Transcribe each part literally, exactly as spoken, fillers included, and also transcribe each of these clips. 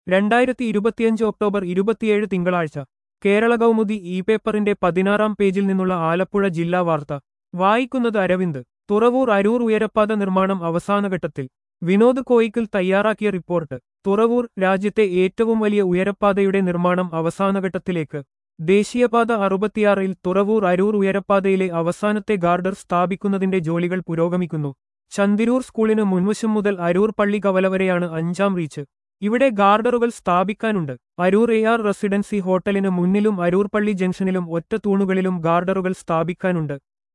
രണ്ടായിരത്തി ഇരുപത്തിയഞ്ച് ഒക്ടോബർ ഇരുപത്തിയേഴ് തിങ്കളാഴ്ച കേരള കൗമുദി ഇ പേപ്പറിന്റെ പതിനാറാം പേജിൽ നിന്നുള്ള ആലപ്പുഴ ജില്ലാ വാർത്ത വായിക്കുന്നത് അരവിന്ദ്. തുറവൂർ അരൂർ ഉയരപ്പാത നിർമ്മാണം അവസാനഘട്ടത്തിൽ. വിനോദ് കോയിക്കൽ തയ്യാറാക്കിയ റിപ്പോർട്ട്. തുറവൂർ രാജ്യത്തെ ഏറ്റവും വലിയ ഉയരപ്പാതയുടെ നിർമ്മാണം അവസാനഘട്ടത്തിലേക്ക്. ദേശീയപാത അറുപത്തിയാറിൽ തുറവൂർ അരൂർ ഉയരപ്പാതയിലെ അവസാനത്തെ ഗാർഡർ സ്ഥാപിക്കുന്നതിന്റെ ജോലികൾ പുരോഗമിക്കുന്നു. ചന്തിരൂർ സ്കൂളിന് മുൻവശം മുതൽ അരൂർ പള്ളി കവല വരെയാണ് അഞ്ചാം റീച്ച്. ഇവിടെ ഗാർഡറുകൾ സ്ഥാപിക്കാനുണ്ട്. അരൂർ എ ആർ റെസിഡൻസി ഹോട്ടലിന് മുന്നിലും അരൂർ പള്ളി ജംഗ്ഷനിലും ഒറ്റ തൂണുകളിലും ഗാർഡറുകൾ സ്ഥാപിക്കാനുണ്ട്.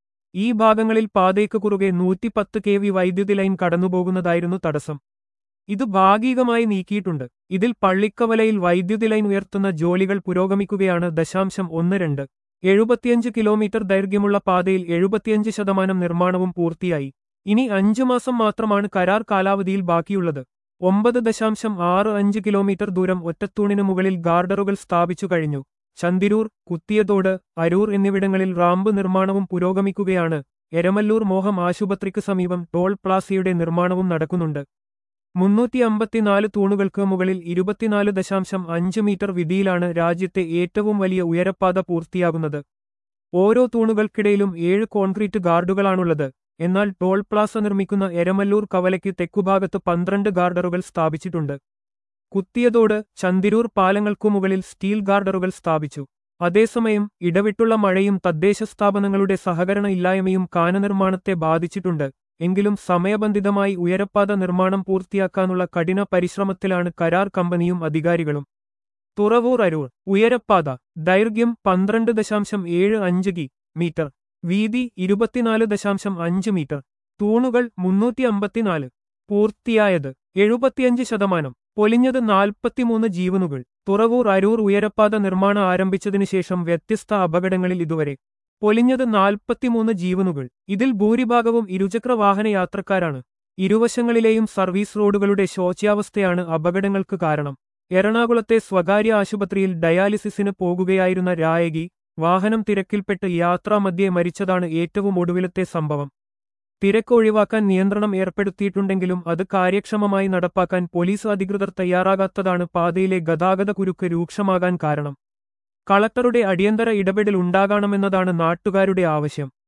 ഈ ഭാഗങ്ങളിൽ പാതയ്ക്ക് കുറുകെ നൂറ്റിപ്പത്ത് കെ വി വൈദ്യുതി ലൈൻ കടന്നുപോകുന്നതായിരുന്നു തടസ്സം. ഇത് ഭാഗികമായി നീക്കിയിട്ടുണ്ട്. ഇതിൽ പള്ളിക്കവലയിൽ വൈദ്യുതി ലൈൻ ഉയർത്തുന്ന ജോലികൾ പുരോഗമിക്കുകയാണ്. ദശാംശം ഒന്ന് രണ്ട് എഴുപത്തിയഞ്ച് കിലോമീറ്റർ ദൈർഘ്യമുള്ള പാതയിൽ എഴുപത്തിയഞ്ച് ശതമാനം നിർമ്മാണവും പൂർത്തിയായി. ഇനി അഞ്ചു മാസം മാത്രമാണ് കരാർ കാലാവധിയിൽ ബാക്കിയുള്ളത്. ഒമ്പത് ദശാംശം ആറ് അഞ്ച് കിലോമീറ്റർ ദൂരം ഒറ്റത്തൂണിന് മുകളിൽ ഗാർഡറുകൾ സ്ഥാപിച്ചു കഴിഞ്ഞു. ചന്തിരൂർ, കുത്തിയതോട്, അരൂർ എന്നിവിടങ്ങളിൽ റാമ്പ് നിർമ്മാണവും പുരോഗമിക്കുകയാണ്. എരമല്ലൂർ മോഹം ആശുപത്രിക്ക് സമീപം ടോൾ പ്ലാസയുടെ നിർമ്മാണവും നടക്കുന്നുണ്ട്. മുന്നൂറ്റി അമ്പത്തിനാല് തൂണുകൾക്ക് മുകളിൽ ഇരുപത്തിനാല് ദശാംശം അഞ്ച് മീറ്റർ വീതിയിലാണ് രാജ്യത്തെ ഏറ്റവും വലിയ ഉയരപ്പാത പൂർത്തിയാകുന്നത്. ഓരോ തൂണുകൾക്കിടയിലും ഏഴ് കോൺക്രീറ്റ് ഗാർഡുകളാണുള്ളത്. എന്നാൽ ടോൾ പ്ലാസ നിർമ്മിക്കുന്ന എരമല്ലൂർ കവലയ്ക്ക് തെക്കുഭാഗത്ത് പന്ത്രണ്ട് ഗാർഡറുകൾ സ്ഥാപിച്ചിട്ടുണ്ട്. കുത്തിയതോട്, ചന്തിരൂർ പാലങ്ങൾക്കു മുകളിൽ സ്റ്റീൽ ഗാർഡറുകൾ സ്ഥാപിച്ചു. അതേസമയം ഇടവിട്ടുള്ള മഴയും തദ്ദേശ സ്ഥാപനങ്ങളുടെ സഹകരണ ഇല്ലായ്മയും കാനനിർമ്മാണത്തെ ബാധിച്ചിട്ടുണ്ട്. എങ്കിലും സമയബന്ധിതമായി ഉയരപ്പാത നിർമ്മാണം പൂർത്തിയാക്കാനുള്ള കഠിന പരിശ്രമത്തിലാണ് കരാർ കമ്പനിയും അധികാരികളും. തുറവൂർ അരൂർ ഉയരപ്പാത. ദൈർഘ്യം പന്ത്രണ്ട് ദശാംശം ഏഴ് അഞ്ച് കി മീറ്റർ. വീതി ഇരുപത്തിനാല് ദശാംശം അഞ്ച് മീറ്റർ. തൂണുകൾ മുന്നൂറ്റി അമ്പത്തിനാല്. പൂർത്തിയായത് എഴുപത്തിയഞ്ച് ശതമാനം. പൊലിഞ്ഞത് നാൽപ്പത്തിമൂന്ന് ജീവനുകൾ. തുറവൂർ അരൂർ ഉയരപ്പാത നിർമ്മാണം ആരംഭിച്ചതിനുശേഷം വ്യത്യസ്ത അപകടങ്ങളിൽ ഇതുവരെ പൊലിഞ്ഞത് നാൽപ്പത്തിമൂന്ന് ജീവനുകൾ. ഇതിൽ ഭൂരിഭാഗവും ഇരുചക്ര വാഹന യാത്രക്കാരാണ്. ഇരുവശങ്ങളിലെയും സർവീസ് റോഡുകളുടെ ശോച്യാവസ്ഥയാണ് അപകടങ്ങൾക്ക് കാരണം. എറണാകുളത്തെ സ്വകാര്യ ആശുപത്രിയിൽ ഡയാലിസിസിന് പോകുകയായിരുന്ന രായകി വാഹനം തിരക്കിൽപ്പെട്ട് യാത്രാമധ്യേ മരിച്ചതാണ് ഏറ്റവും ഒടുവിലത്തെ സംഭവം. തിരക്ക് ഒഴിവാക്കാൻ നിയന്ത്രണം ഏർപ്പെടുത്തിയിട്ടുണ്ടെങ്കിലും അത് കാര്യക്ഷമമായി നടപ്പാക്കാൻ പോലീസ് അധികൃതർ തയ്യാറാകാത്തതാണ് പാതയിലെ ഗതാഗത കുരുക്ക് രൂക്ഷമാകാൻ കാരണം. കളക്ടറുടെ അടിയന്തര ഇടപെടൽ ഉണ്ടാകണമെന്നതാണ് നാട്ടുകാരുടെ ആവശ്യം.